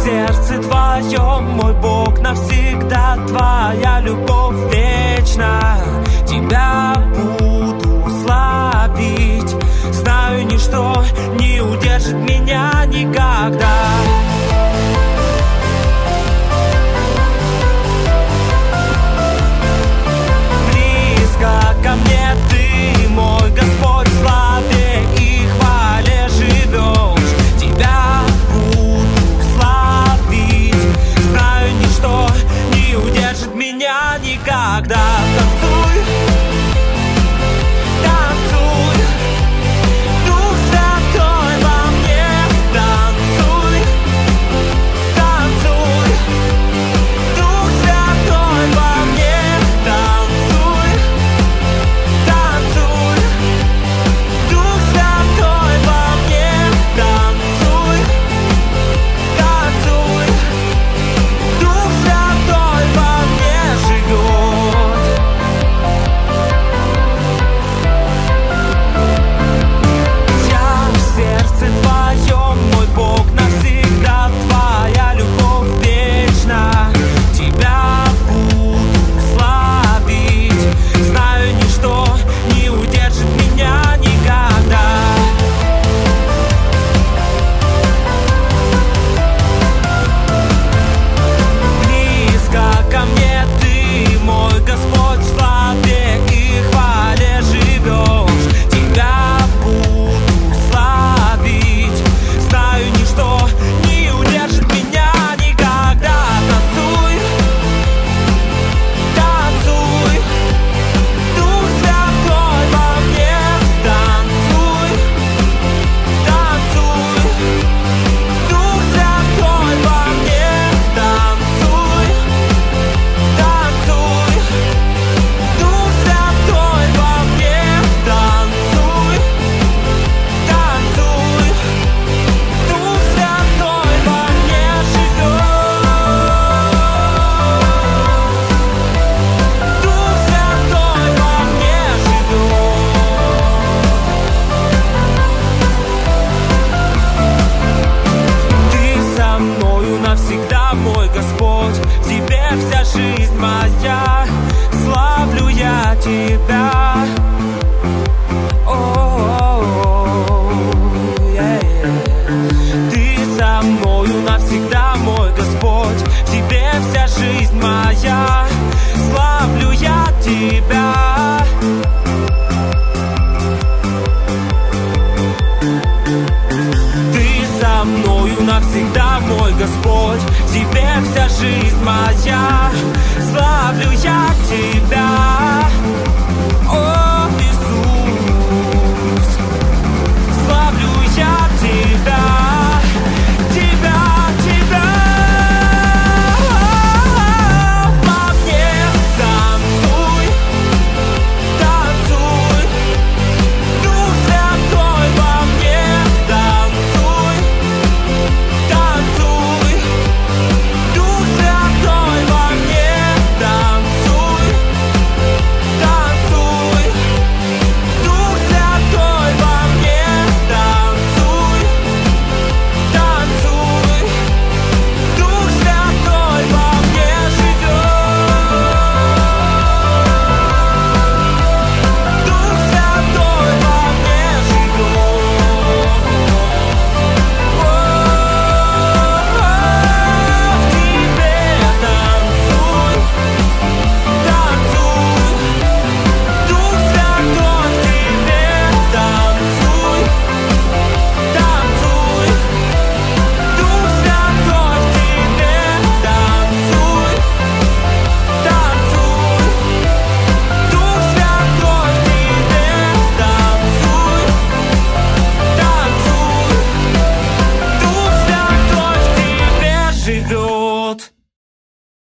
сердце твоем, мой Бог, навсегда твоя любовь вечна. Тебя буду славить, знаю, ничто не удержит меня никогда. Близко ко мне ты, мой Господь, в славе и хвале живешь. Тебя буду славить, знаю, ничто не удержит меня никогда. Танцуй, танцуй, Дух Святой во мне. Танцуй, танцуй, Дух Святой во мне. Танцуй, танцуй, Дух Святой во мне. Танцуй, танцуй, Дух Святой во мне живет. Я в сердце твоем, мой Бог, навсегда твоя любовь вечна. Тебя буду славить, знаю, ничто не удержит меня никогда. Близко ко мне ты, мой Господь, в славе и хвале живешь. Тебя буду славить, знаю, ничто не удержит меня никогда. Танцуй, танцуй, Дух Святой во мне. Танцуй, танцуй, Дух Святой во мне. Танцуй, танцуй, Дух Святой во мне. Танцуй, танцуй, Дух Святой во мне живет. Дух Святой во мне живет. Ты со мною навсегда, мой Господь, в тебе вся жизнь моя. Славлю я тебя. Ты со мною навсегда, мой Господь, в тебе вся жизнь моя. Славлю я тебя. Ты со мною навсегда, мой Господь, в тебе вся жизнь моя. Славлю я тебя.